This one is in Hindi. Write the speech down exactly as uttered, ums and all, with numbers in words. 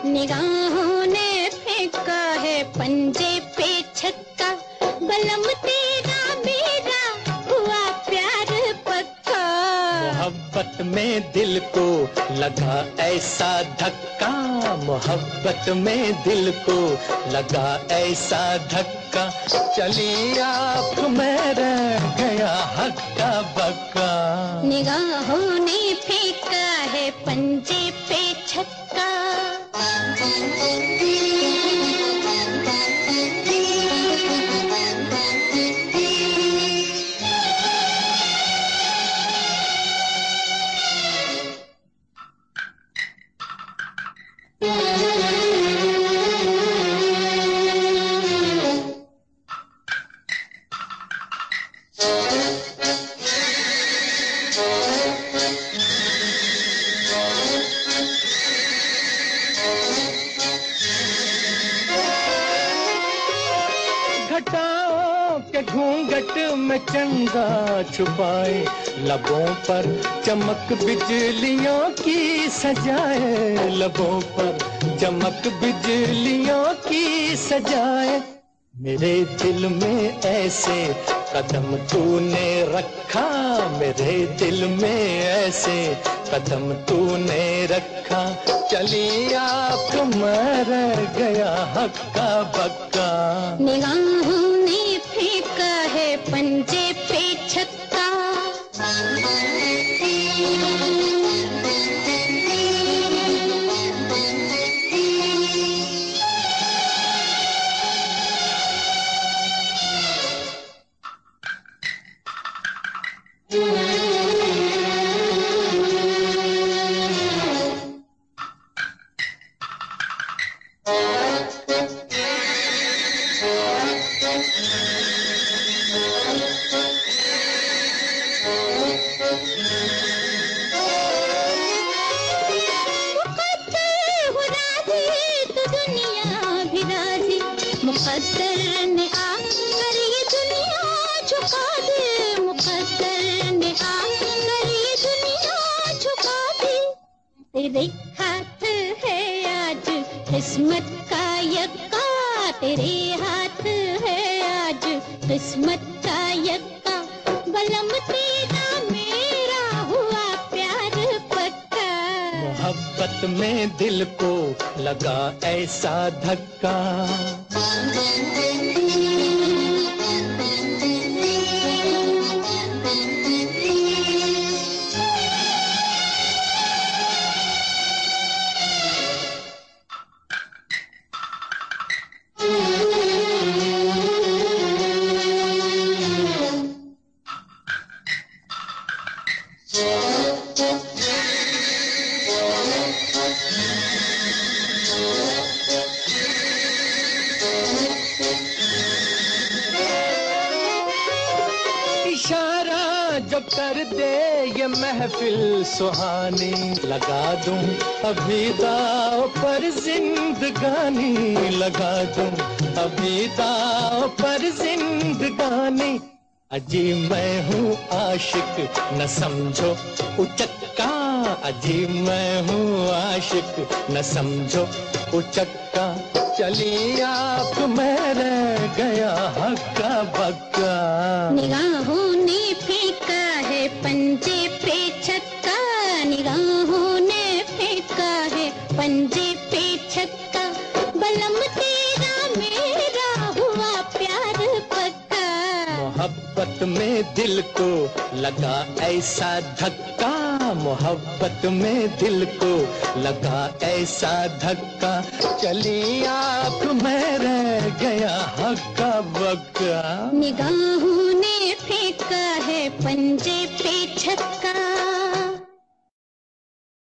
निगाहों ने फेंका है पंजे पे छक्का, बलम तेरा मेरा हुआ प्यार पक्का। मोहब्बत में दिल को लगा ऐसा धक्का, मोहब्बत में दिल को लगा ऐसा धक्का, चली आँख में रह गया हक्का बक्का। निगाहों ने फेंका है पंजे पे छक्का। घटाओं के घूंघट में चंदा छुपाए, लबों पर चमक बिजलियों की सजाए, लबों पर चमक बिजलियों की सजाए। मेरे दिल में ऐसे कदम तूने रखा, मेरे दिल में ऐसे कदम तूने रखा, चली आँख में रह गया हक्का बक्का। निगाहों ने फेंका है पंजे पे छक्का। मुक़द्दर ने आकर ये दुनिया झुका दे, मुक़द्दर ने आकर ये दुनिया झुका दे। तेरे हाथ है आज किस्मत का यक्का, तेरे हाथ है आज किस्मत का यक्का, बलम तेरा मेरा हुआ प्यार पक्का। मोहब्बत में दिल को लगा ऐसा धक्का। इशारा जो कर दे ये महफिल सुहानी, लगा दूं अभी दाव पर जिंदगानी, लगा दूं अभी दाव पर जिंदगानी। अजी मैं हूँ आशिक न समझो उचक्का, अजी मैं हूँ आशिक न समझो उचक्का, चली आँख में रह गया हक्का बक्का। निगाहों ने फेंका है पंजे पे छक्का, निगाहों ने फेंका है पंजे पे छक्का, बलम तेरा मेरा हुआ प्यार पक्का। मोहब्बत में दिल को लगा ऐसा धक्का, मोहब्बत में दिल को लगा ऐसा धक्का, चली आँख में रह गया हक्का बक्का। निगाहों ने फेंका है पंजे पे छक्का।